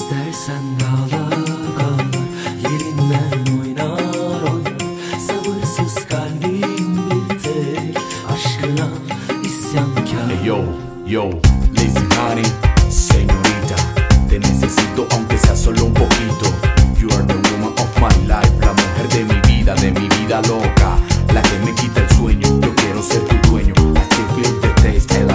İstersen dağlar dağlar yerinden oynar oynar. Sabırsız kalbim bir tek aşkına isyankar. Hey yo, lazy honey, señorita, te necesito aunque sea solo un poquito. You are the woman of my life, la mujer de mi vida loca, la que me quita el sueño. Yo quiero ser tu dueño. I still feel the taste.